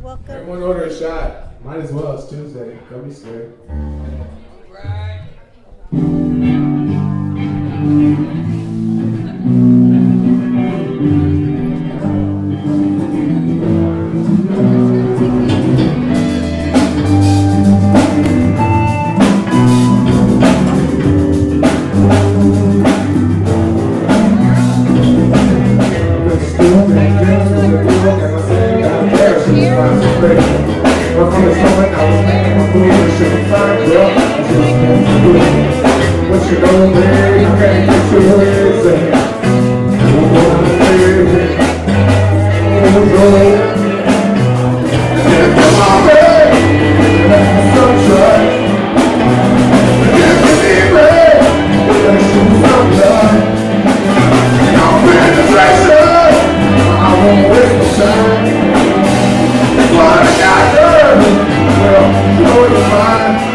welcome. Everyone order a shot. Might as well. It's Tuesday. Don't be scared. Right. But from this moment I was making my move and shit was fine, girl. I just can't do it. What you know, babe, you can't get your head saying. Oh, baby. Oh, baby. Yeah, come on, baby. That's the sunshine. Yeah, come here, baby. Let's shoot some love. No penetration. I won't waste no time. What I got done, well, know it's mine.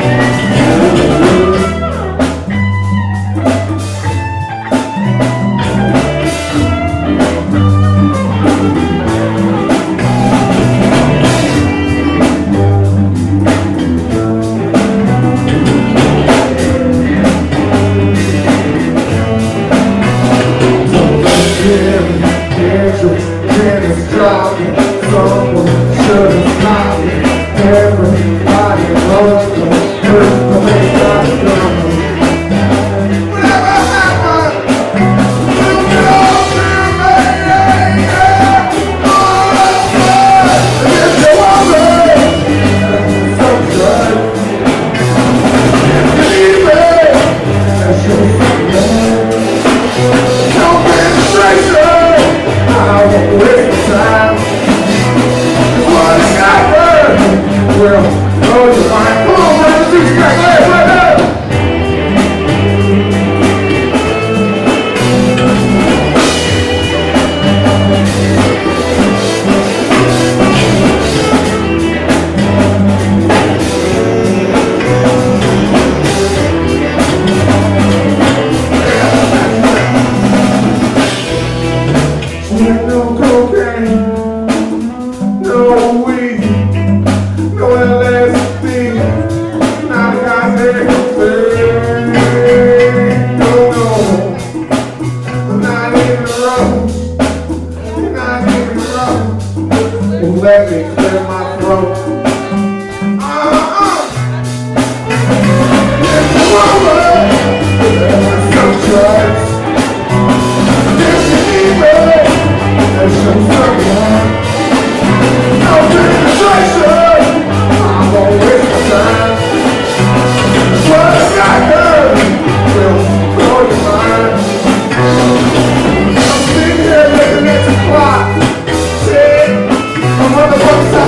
Someone should have stopped me. Everybody knows the first the way I done. Whatever happened, you know me, if you want me, so good. If you need me, that's your friend. No penetration, I won't waste time. What I got done, well, know it's mine. Come on, man, 6-pack, hey, right there. No cocaine. No weed, no LSD, not a goddamn thing. No, not even a rose, not even a rose. Well, let me clear my throat. Some drugs. If you need me, let's show someone. No penetration, I won't waste my time. What I got done, will blow your mind. I'm sitting here looking at the clock. Shit, I'm motherfucking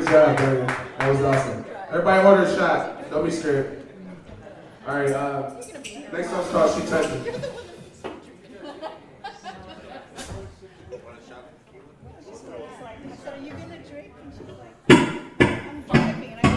job, baby. That was awesome. Everybody order a shot. Don't be scared. All right, next song's called She Touched Me. Are you gonna drink? And she's like, I'm driving, and I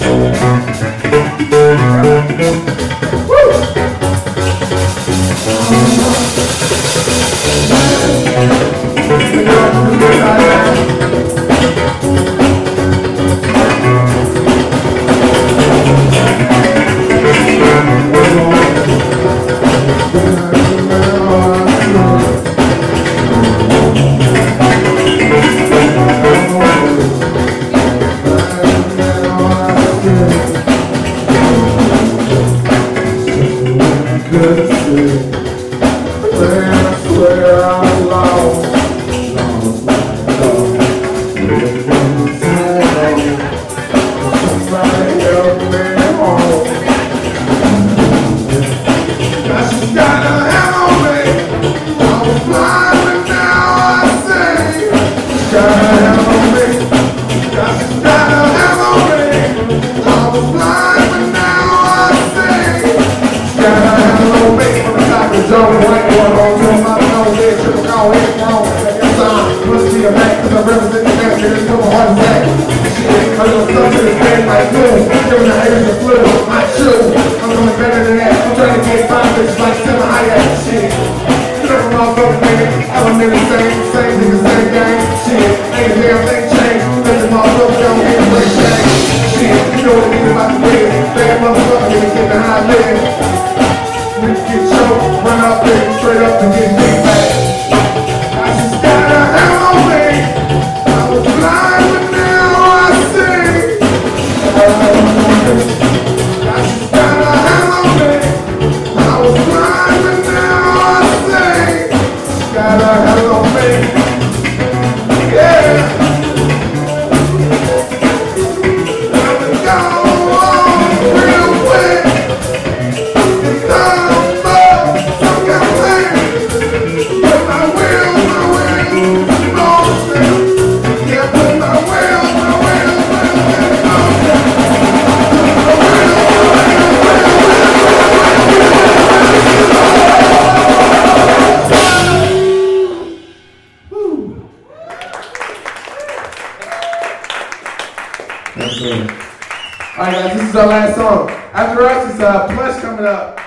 Our last song. After us is Plush coming up.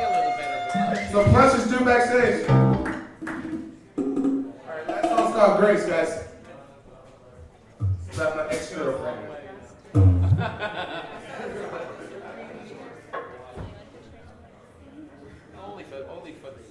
So Plush is due backstage. Alright, last song's called Grace, guys. It's about my ex-girlfriend. Only for the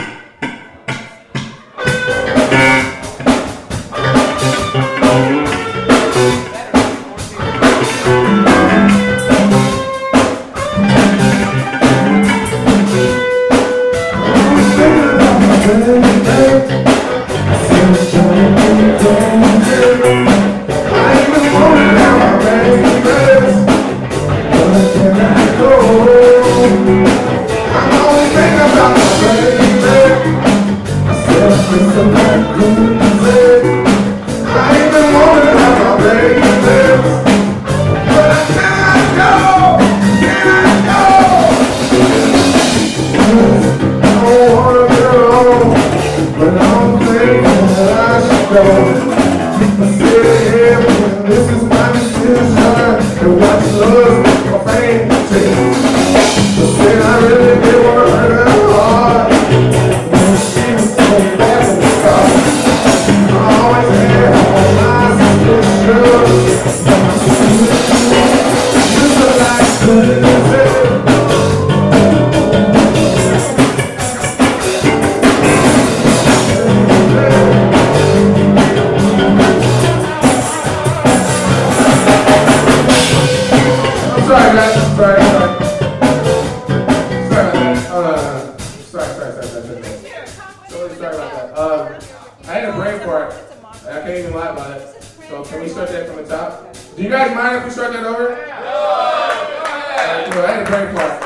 Do you guys mind if we start that over? No! Alright, cool. I had a break part.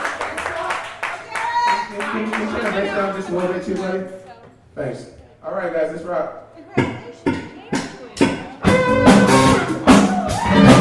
Can you turn the bass down just a little bit too, buddy? Thanks. Alright, guys, let's rock.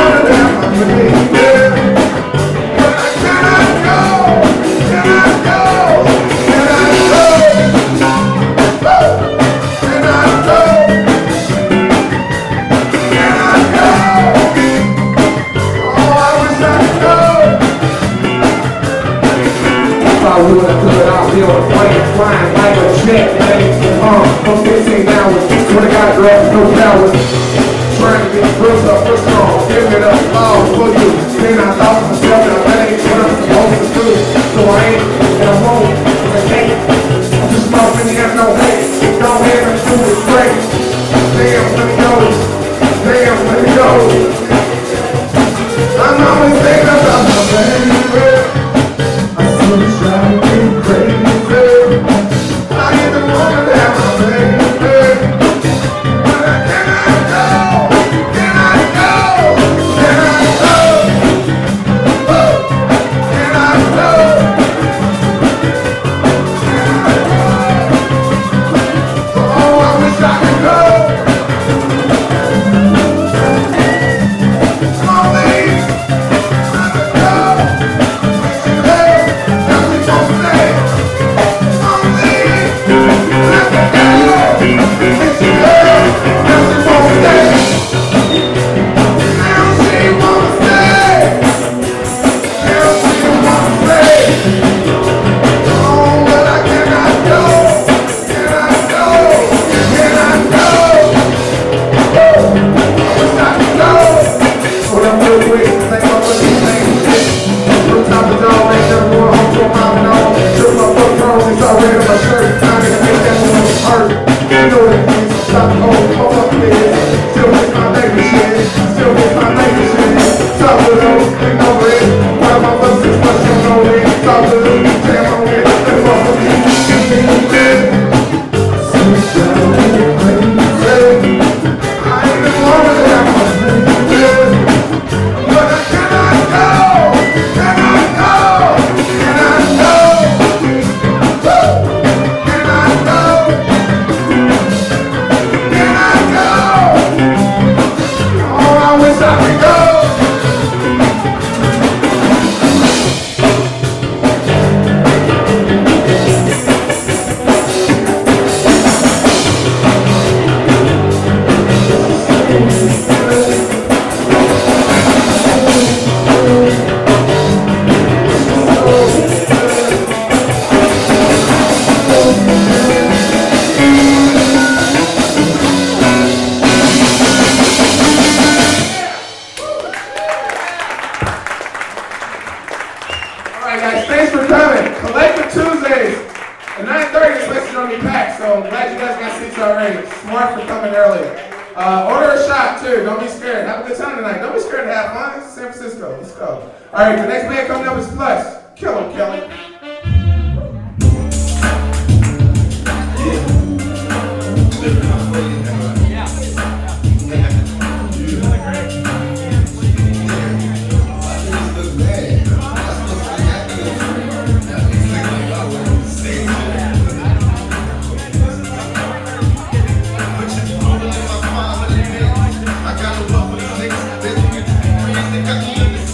I got a love for the niggas. They think it's free, they got the